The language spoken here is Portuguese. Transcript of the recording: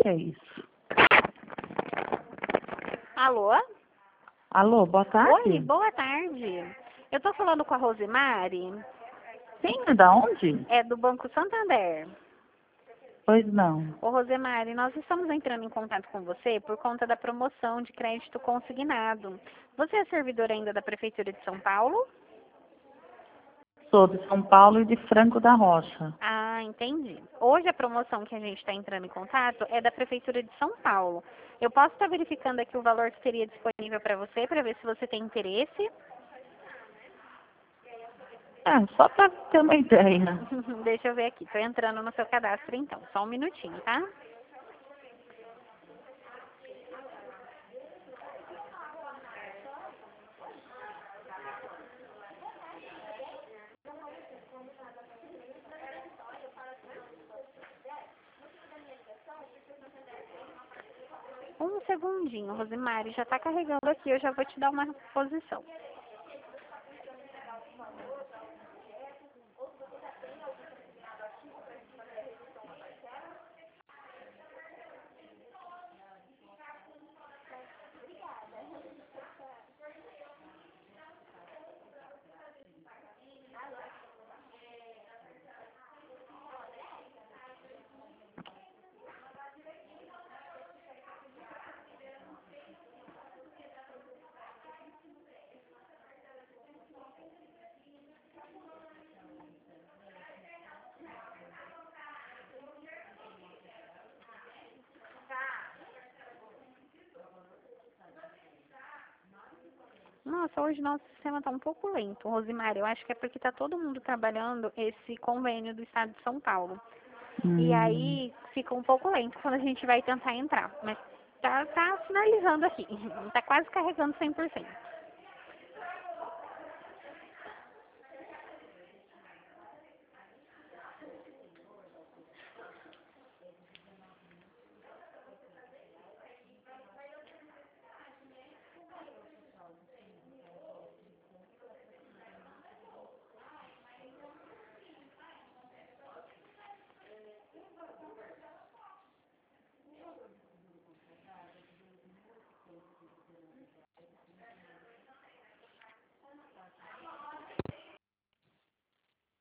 que é isso? Alô? Alô, boa tarde? Oi, boa tarde. Eu tô falando com a Rosemary, Sim, é da onde? é do Banco Santander. Pois não. Ô Rosemary, nós estamos entrando em contato com você por conta da promoção de crédito consignado. Você é servidora ainda da Prefeitura de São Paulo? Sou de São Paulo e de Franco da Rocha. Ah, entendi. Hoje a promoção que a gente está entrando em contato é da Prefeitura de São Paulo. Eu posso estar verificando aqui o valor que seria disponível para você, para ver se você tem interesse? Só para ter uma ideia. Deixa eu ver aqui. Estou entrando no seu cadastro então. Só um minutinho, tá? Um segundinho, Rosemary. Já está carregando aqui. Eu já vou te dar uma posição. Nossa, hoje nosso sistema está um pouco lento, Rosemary. Eu acho que é porque está todo mundo trabalhando esse convênio do Estado de São Paulo. E Hum, aí fica um pouco lento quando a gente vai tentar entrar. Mas tá finalizando aqui. Tá quase carregando 100%.